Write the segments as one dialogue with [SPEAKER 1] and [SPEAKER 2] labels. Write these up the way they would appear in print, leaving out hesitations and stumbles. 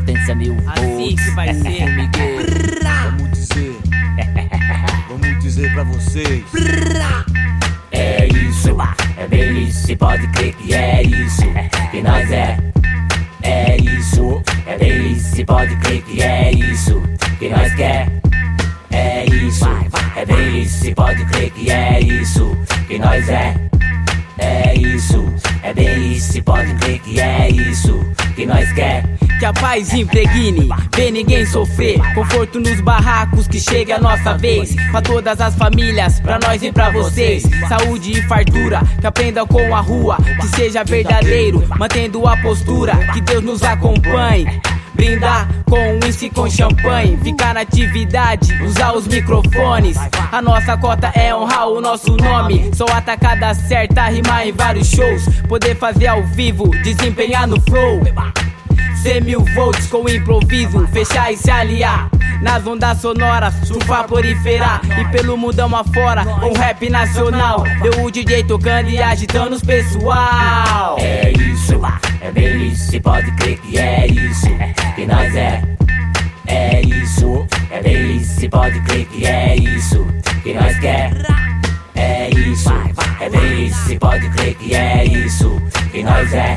[SPEAKER 1] potência 1000 volts.
[SPEAKER 2] Assim que vai ser.
[SPEAKER 3] Vamos dizer pra vocês.
[SPEAKER 1] É isso, é bem isso, cê pode crer que é isso, que nós é. É isso, é bem isso, cê pode crer que é isso, que nós quer. É isso, é bem isso, cê pode crer que é isso, que nós é. É isso, é bem isso, cê pode crer que é isso, que nós quer.
[SPEAKER 2] Que a paz impregne, vê ninguém sofrer. Conforto nos barracos, que chegue a nossa vez. Pra todas as famílias, pra nós e pra vocês. Saúde e fartura, que aprenda com a rua. Que seja verdadeiro, mantendo a postura. Que Deus nos acompanhe. Brindar com uísque com champanhe. Ficar na atividade, usar os microfones. A nossa cota é honrar o nosso nome. Só a tacada certa, rimar em vários shows. Poder fazer ao vivo, desempenhar no flow. Ser 1000 volts com improviso, fechar e se aliar. Nas ondas sonoras, surfar, proliferar. E pelo mundão afora, um rap nacional. Deu o DJ tocando e agitando os pessoal.
[SPEAKER 1] É isso, é bem isso, cê pode crer que é isso, que nós é. É isso, é bem isso, cê pode crer que é isso, que nós quer. É isso, é bem isso, cê pode crer que é isso, que nós é.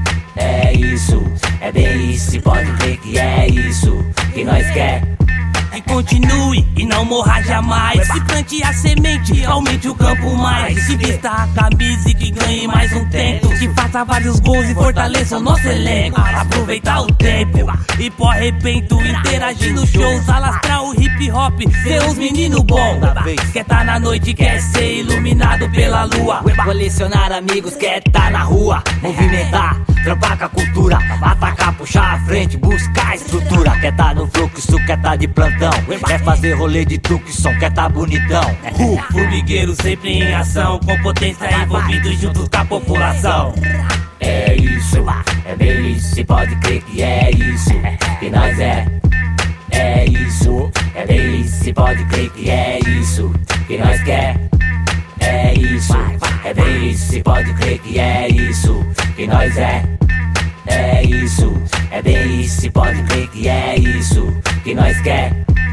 [SPEAKER 1] É isso, é bem isso, cê pode crer que é isso, que nós quer.
[SPEAKER 4] Que continue e não morra jamais. Se plante a semente, aumente o campo mais. Se vista a camisa e que ganhe mais um tempo. Que faça vários gols e fortaleça o nosso elenco. Aproveitar o tempo e pô arrepento. Interagir nos shows, alastrar o hip hop. Ser uns menino bom. Quer tá na noite, quer ser iluminado pela lua. Colecionar amigos, quer tá na rua. Movimentar, trampar com a cultura. Atacar, puxar a frente, buscar a estrutura. Quer tá no fluxo, quer tá de plantão. É fazer rolê de truque, som quer tá bonitão. Formigueiro sempre em ação, com potência envolvido junto com a população.
[SPEAKER 1] É isso, é bem isso, cê pode crer que é isso, que nós é. É isso, é bem isso, cê pode crer que é isso, que nós quer. É isso, é bem isso, cê pode crer que é isso, que nós é. É isso, é bem isso, cê pode crer que é isso, que nós quer.